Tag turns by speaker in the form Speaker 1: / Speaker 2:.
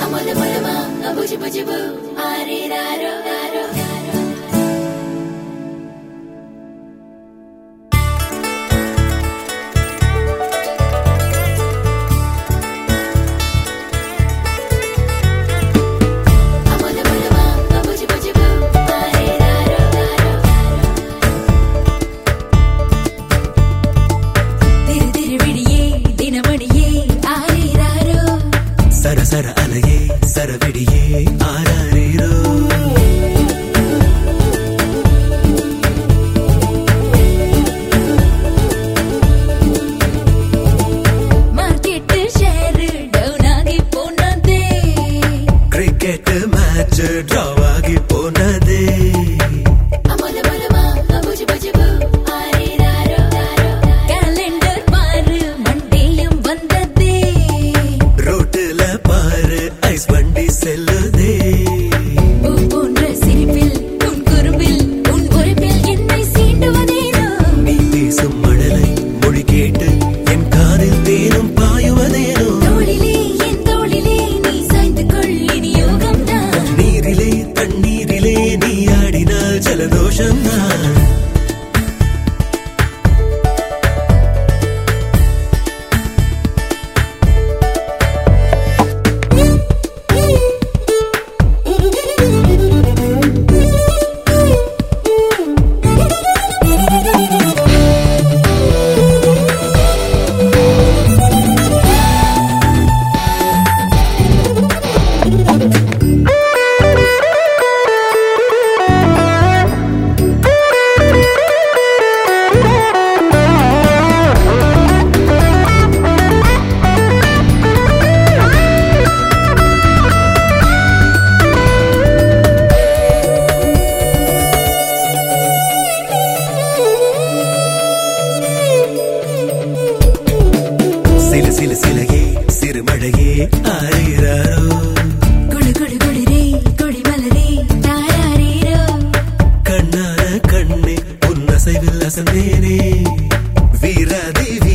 Speaker 1: சர அலையே சரவெடியே ஆராரீரோ
Speaker 2: மார்க்கெட் ஷேர் டவுன் ஆகி போனதே
Speaker 1: கிரிக்கெட் மேட்ச் டிரா ஆகி போனதே
Speaker 2: கேலண்டர் பாரு மண்டேயும் வந்ததே
Speaker 1: ரோட்டுல பாரு ஐஸ் வண்டி செல்லுதே
Speaker 2: போன்ற சிரிப்பில் உன் குறும்பில் உன் உரைப்பில் என்னை சீண்டுவதேனோ
Speaker 1: நீ பேசும் மழலை மொழி கேட்டு என் காதில் தேனும் பாயுவதேனோ
Speaker 2: தோளிலே என் தோளிலே நீ சாய்ந்து கொள் இனி யோகம் தான்
Speaker 1: நீரிலே தண்ணீரிலே நீ ஆடினால் ஜலதோஷம் தான் சில சில சிலையே சிறுமழையே ஆரீராரோ
Speaker 2: குடு குடு குடிரே கொடி மலரே தாராரீரோ
Speaker 1: கண்ணான கண்ணே உன் அசைவில் அசந்தேனே வீராதி